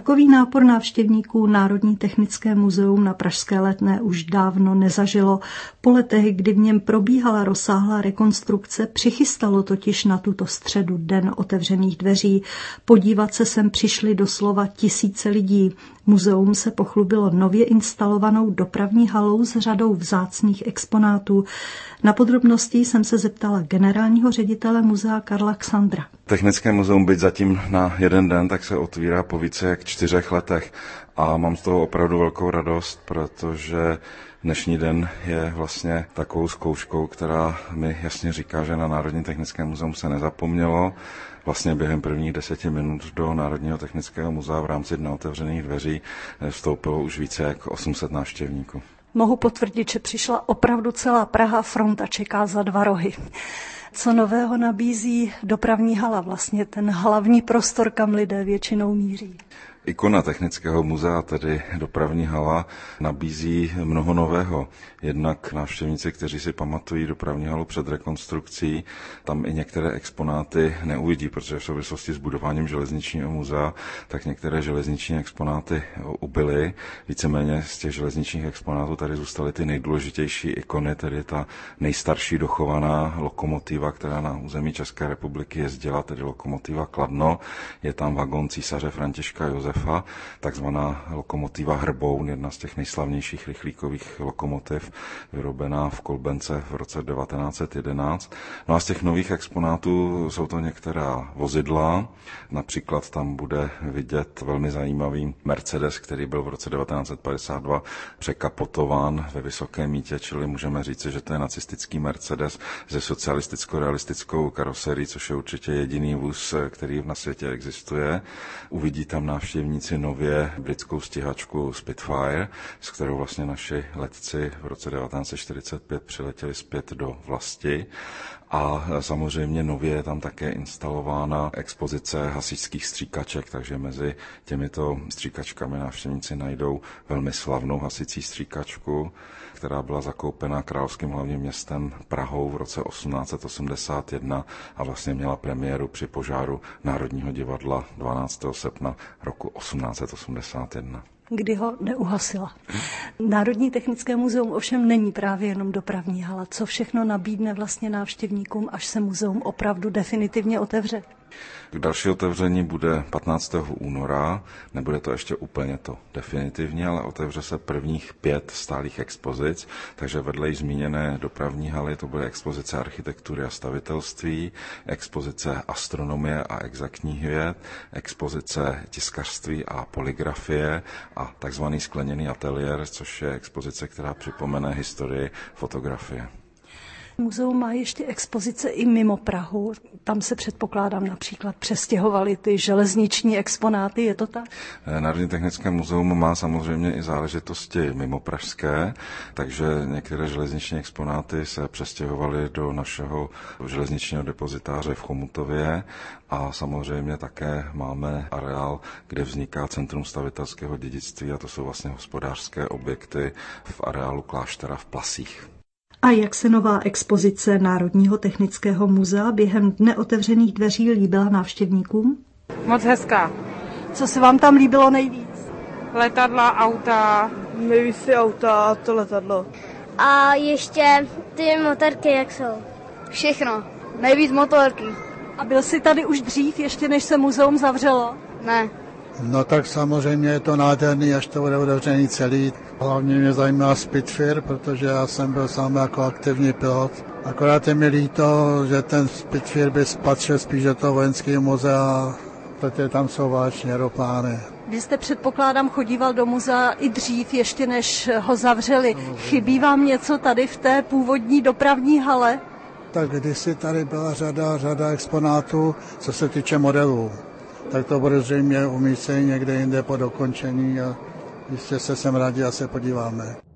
Takový nápor návštěvníků Národní technické muzeum na Pražské Letné už dávno nezažilo. Po letech, kdy v něm probíhala rozsáhlá rekonstrukce, přichystalo totiž na tuto středu Den otevřených dveří. Podívat se sem přišli doslova tisíce lidí. Muzeum se pochlubilo nově instalovanou dopravní halou s řadou vzácných exponátů. Na podrobnosti jsem se zeptala generálního ředitele muzea Karla Xandra. Technické muzeum, byť zatím na jeden den, tak se otvírá po více jak 4 letech a mám z toho opravdu velkou radost, protože dnešní den je vlastně takovou zkouškou, která mi jasně říká, že na Národní technické muzeum se nezapomnělo. Vlastně během prvních 10 minut do Národního technického muzea v rámci Dne otevřených dveří vstoupilo už více jak 800 návštěvníků. Mohu potvrdit, že přišla opravdu celá Praha, fronta čeká za 2 rohy. Co nového nabízí dopravní hala, vlastně ten hlavní prostor, kam lidé většinou míří? Ikona Technického muzea, tedy dopravní hala, nabízí mnoho nového. Jednak návštěvníci, kteří si pamatují dopravní halu před rekonstrukcí, tam i některé exponáty neuvidí, protože v souvislosti s budováním železničního muzea, tak některé železniční exponáty ubyly. Víceméně z těch železničních exponátů tady zůstaly ty nejdůležitější ikony, tedy ta nejstarší dochovaná lokomotiva, která na území České republiky jezdila, tedy lokomotiva Kladno. Je tam vagón císaře Františka Josefa, takzvaná lokomotiva Hrboun, jedna z těch nejslavnějších rychlíkových lokomotiv, vyrobená v Kolbence v roce 1911. No a z těch nových exponátů jsou to některá vozidla, například tam bude vidět velmi zajímavý Mercedes, který byl v roce 1952 překapotován ve Vysokém Mýtě, čili můžeme říci, že to je nacistický Mercedes se socialisticko-realistickou karoserií, což je určitě jediný vůz, který na světě existuje. Uvidí tam návštěvníci nově britskou stíhačku Spitfire, s kterou vlastně naši letci v roce 1945 přiletěli zpět do vlasti. A samozřejmě nově je tam také instalována expozice hasičských stříkaček, takže mezi těmito stříkačkami návštěvníci najdou velmi slavnou hasicí stříkačku, která byla zakoupena královským hlavním městem Prahou v roce 1881 a vlastně měla premiéru při požáru Národního divadla 12. srpna roku 1881. Kdy ho neuhasila. Národní technické muzeum ovšem není právě jenom dopravní hala. Co všechno nabídne vlastně návštěvníkům, až se muzeum opravdu definitivně otevře? Další otevření bude 15. února, nebude to ještě úplně to definitivně, ale otevře se prvních 5 stálých expozic, takže vedle již zmíněné dopravní haly to bude expozice architektury a stavitelství, expozice astronomie a exaktních věd, expozice tiskařství a polygrafie a takzvaný skleněný ateliér, což je expozice, která připomene historii fotografie. Muzeum má ještě expozice i mimo Prahu. Tam se předpokládám například přestěhovaly ty železniční exponáty, je to tak? Národní technické muzeum má samozřejmě i záležitosti mimo pražské, takže některé železniční exponáty se přestěhovaly do našeho železničního depozitáře v Chomutově a samozřejmě také máme areál, kde vzniká Centrum stavitelského dědictví a to jsou vlastně hospodářské objekty v areálu kláštera v Plasích. A jak se nová expozice Národního technického muzea během Dne otevřených dveří líbila návštěvníkům? Moc hezká. Co se vám tam líbilo nejvíc? Letadla, auta. Nejvíc si auta a to letadlo. A ještě ty motorky, jak jsou. Všechno. Nejvíc motorky. A byl jsi tady už dřív, ještě než se muzeum zavřelo? Ne. No tak samozřejmě je to nádherný, až to bude otevřený celý. Hlavně mě zajímá Spitfire, protože já jsem byl sám jako aktivní pilot. Akorát je mi líto, že ten Spitfire by patřil spíš do toho vojenského muzea, protože tam jsou vážně aeroplány. Vy jste, předpokládám, chodíval do muzea i dřív, ještě než ho zavřeli. Chybí vám něco tady v té původní dopravní hale? Tak kdysi tady byla řada exponátů, co se týče modelů. Tak to bude zřejmě umístění někde jinde po dokončení a jistě se sem rádi a se podíváme.